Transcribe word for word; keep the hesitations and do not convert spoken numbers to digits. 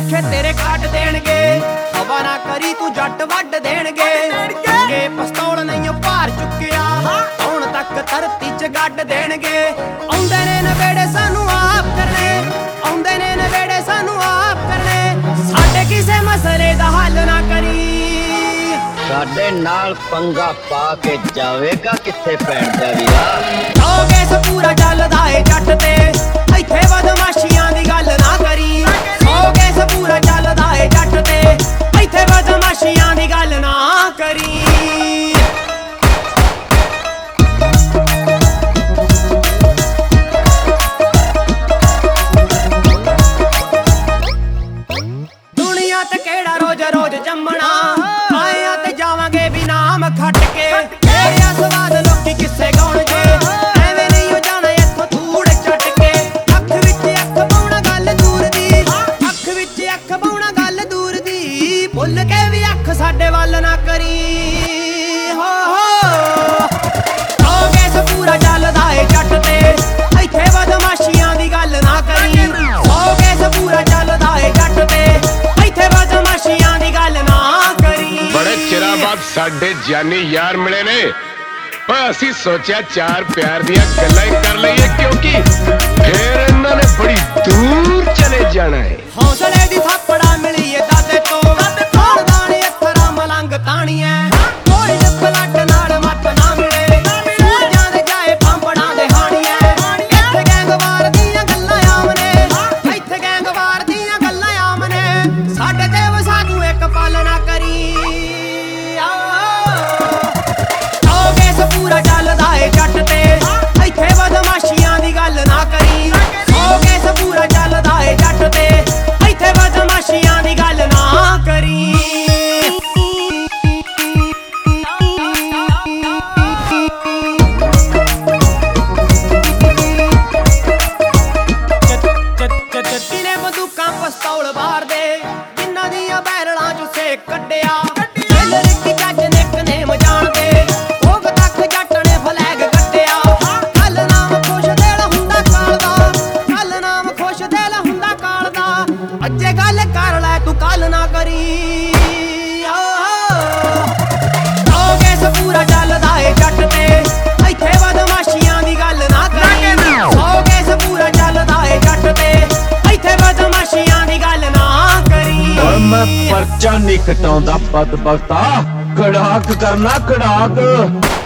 ਲੇਖੇ तेरे ਕੱਟ ਦੇਣਗੇ। ਹਵਾ ਨਾ ਕਰੀ ਤੂੰ ਜੱਟ ਵੱਢ ਦੇਣਗੇ। ਕਿ ਪਿਸਤੌਲ ਨਹੀਂ ਭਾਰ ਚੁੱਕਿਆ ਹੁਣ ਤੱਕ ਧਰਤੀ ਚ ਗੱਡ ਦੇਣਗੇ। ਆਉਂਦੇ ਨੇ ਨਵੇੜੇ ਸਾਨੂੰ ਆਪ ਕਰਨੇ, ਆਉਂਦੇ ਨੇ ਨਵੇੜੇ ਸਾਨੂੰ ਆਪ ਕਰਨੇ। ਸਾਡੇ ਕਿਸੇ ਮਸਲੇ ਦਾ ਹੱਲ ਨਾ ਕਰੀ। ਸਾਡੇ ਨਾਲ ਪੰਗਾ ਪਾ ਕੇ ਜਾਵੇਗਾ ਕਿੱਥੇ ਪੈਣ ਦਾ ਵੀਰਾ। ਹੋ ਕੇਸ ਪੂਰਾ ਚੱਲਦਾ ਏ ਜੱਟ ਤੇ ਇੱਥੇ ਬਦਮਾਸ਼ੀਆਂ ਦੀ ਗੱਲ ਨਾ ਕਰੀ। ਹੋ ਕੇਸ ਪੂਰਾ ਚੱਲਦਾ ਏ ਜੱਟ ਤੇ ਇੱਥੇ ਬਦਮਾਸ਼ੀਆਂ ਦੀ ਗੱਲ ਨਾ ਕਰੀ। ਦੁਨੀਆ ਤੇ ਕਿਹੜਾ ਰੋਜ਼ ਰੋਜ਼ ਜੰਮਣਾ, ਆਇਆ ਤੇ ਜਾਵਾਂਗੇ ਵੀ ਨਾਮ ਖੱਟ ਕੇ। ਇਹ ਸਵਾਦ ਲੋਕੀ ਕਿੱਸੇ ਗਾਉਣਗੇ, ਐਵੇਂ ਨਹੀਂ ਹੋ ਜਾਣਾ ਇੱਥੋਂ ਧੂੜ ਚੱਟ ਕੇ। ਅੱਖ ਵਿੱਚ ਅੱਖ ਪਾਉਣਾ ਗੱਲ ਦੂਰ ਦੀ, ਅੱਖ ਵਿੱਚ ਅੱਖ ਪਾਉਣਾ ਗੱਲ ਦੂਰ ਦੀ। ਭੁੱਲ ਕੇ ਵੀ ਅੱਖ ਸਾਡੇ ਵੱਲ ਨਾ ਕਰੀ। ਹੋ ਹੋ ਹੋ ਕੇਸ ਪੂਰਾ ਚੱਲਦਾ ਏ ਜੱਟ ਤੇ ਇੱਥੇ ਬਦਮਾਸ਼ੀਆਂ ਦੀ ਗੱਲ ਨਾ ਕਰੀ। ਹੋ ਕੇਸ ਪੂਰਾ ਚੱਲਦਾ ਏ ਜੱਟ ਤੇ ਇੱਥੇ ਬਦਮਾਸ਼ੀਆਂ ਦੀ ਗੱਲ ਨਾ ਕਰੀ। ਬੜੇ ਚਿਰਾਂ ਬਾਅਦ ਸਾਡੇ ਜਾਨੀ ਯਾਰ ਮਿਲੇ ਨੇ, ਓਏ ਅਸੀਂ ਸੋਚਿਆ ਚਾਰ ਪਿਆਰ ਦੀਆਂ ਗੱਲਾਂ ਹੀ ਕਰ ਲਈਏ ਕਿਉਂਕਿ ਫੇਰ ਇਹਨਾਂ ਨੇ ਬੜੀ ਦੂਰ ਚਲੇ ਜਾਣਾ ਹੈ। ਹੌਸਲੇ ਦੀ ਥਾਪੜਾ ਮਿਲੀ ਏ ਦਾਦੇ ਤੋਂ, ਖਾਨਦਾਨੀ ਅੱਖਰਾਂ ਮਲੰਗ ਤਾਣੀਐ। ਕੋਈ ਬਲੱਡ ਨਾਲ ਮੱਤ ਨਾ ਮਿਲੇ, ਸੂਰਜਾਂ ਦੇ ਜਾਏ ਫਾਂਪੜਾਂ ਦੇ ਹਾਣੀਐ। ਇੱਥੇ ਗੈਂਗਵਾਰ ਦੀਆਂ ਗੱਲਾਂ ਆਮ ਨੇ, ਇੱਥੇ ਗੈਂਗਵਾਰ ਦੀਆਂ ਗੱਲਾਂ ਆਮ ਨੇ। ਸਾਡੇ ਤੇ ਵਸਾ ਤੂੰ ਇੱਕ ਪਲ ਨਾ ਕਰੀ। ਹੋ ਕੇਸ ਪੂਰਾ ਚੱਲਦਾ ਏ ਜੱਟ ਤੇ ਇੱਥੇ ਬਦਮਾਸ਼ੀਆਂ ਦੀ ਗੱਲ ਨਾ ਕਰੀ। ਹੋ ਕੇਸ ਪੂਰਾ ਚੱਲਦਾ ਏ ਜੱਟ ਤੇ ਇੱਥੇ ਬਦਮਾਸ਼ੀਆਂ ਦੀ ਗੱਲ ਨਾ ਕਰੀ। ਕਿਨੇ ਬੰਦੂਕਾਂ ਪਿਸਤੌਲ ਮਾਰਦੇ, ਜਿਨ੍ਹਾਂ ਦੀਆਂ ਬੈਰਲਾਂ ਚੋਂ ਸੇਕ ਕੱਢਿਆ। ਰਿੱਕੀ ਜੱਜ ਨਿਕ ਨੇਮ ਜਾਣਦੇ, ਭੋਗ ਤੱਕ ਜੱਟ ਨੇ ਫਲੈਗ ਕੱਢਿਆ। ਕੱਲ ਨਾਮ ਖੁਸ਼ ਦਿਲ ਹੁੰਦਾ ਕਾਲ ਦਾ, ਕੱਲ ਨਾਮ ਖੁਸ਼ ਦਿਲ ਹੁੰਦਾ ਕਾਲ ਦਾ। ਅੱਜੇ ਗੱਲ ਕਰ ਲੈ ਤੂੰ ਕੱਲ ਨਾ ਕਰੀ। ਹੋ ਕੇਸ ਪੂਰਾ ਚੱਲਦਾ ਏ ਜੱਟ ਤੇ ਇੱਥੇ ਬਦਮਾਸ਼ੀਆਂ ਦੀ ਗੱਲ ਨਾ ਕਰੀ। ਹੋ ਕੇਸ ਪੂਰਾ ਚੱਲਦਾ ਏ ਜੱਟ ਤੇ ਇੱਥੇ ਬਦਮਾਸ਼ੀਆਂ ਦੀ ਗੱਲ ਨਾ ਕਰੀ। ਓਏ ਮੈਂ ਪਰਚਾ ਨਹੀਂ ਕਟਾਉਂਦਾ ਬਦਬਖਤਾ, ਕੜਾਕ ਕਰਨਾ ਕੜਾਕ।